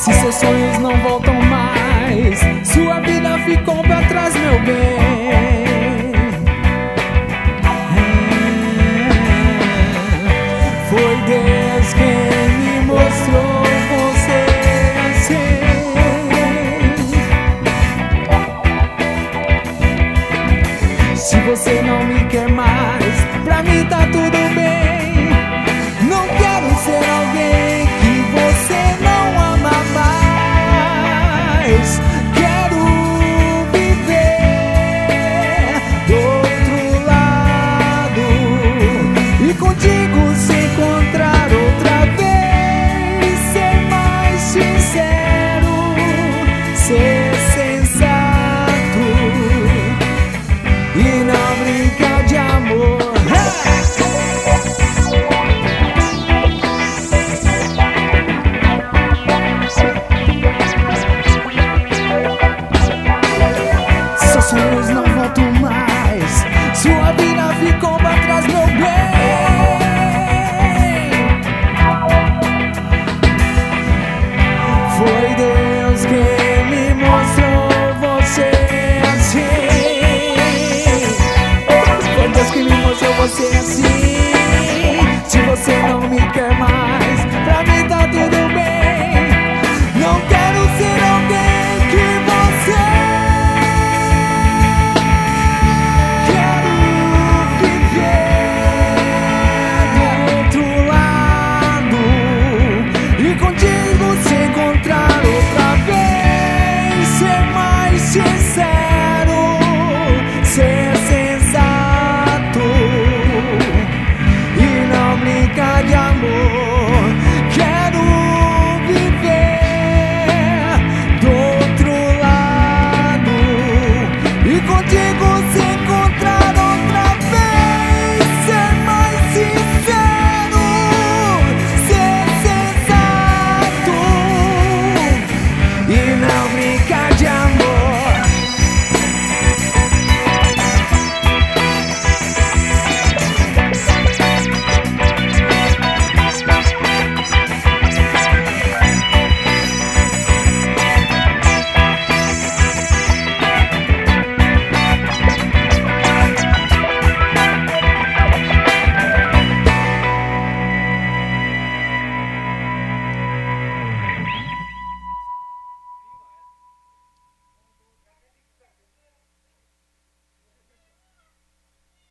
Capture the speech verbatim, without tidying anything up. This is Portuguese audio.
Se seus sonhos não voltam mais, sua vida ficou pra trás, meu bem. Foi Deus quem me mostrou você assim. Se você não me quer mais, pra mim tá tudo bem. Não quero ser alguém que você não ama mais. Quero viver do outro lado e contigo se encontrar outra vez. Ser mais sincero, ser sensato e não brincar de amor. Seus sonhos não voltam mais, sua vida ficou pra trás, meu bem. Foi Deus quem me mostrou você assim. Foi Deus que me mostrou você assim. Se você não me quer mais,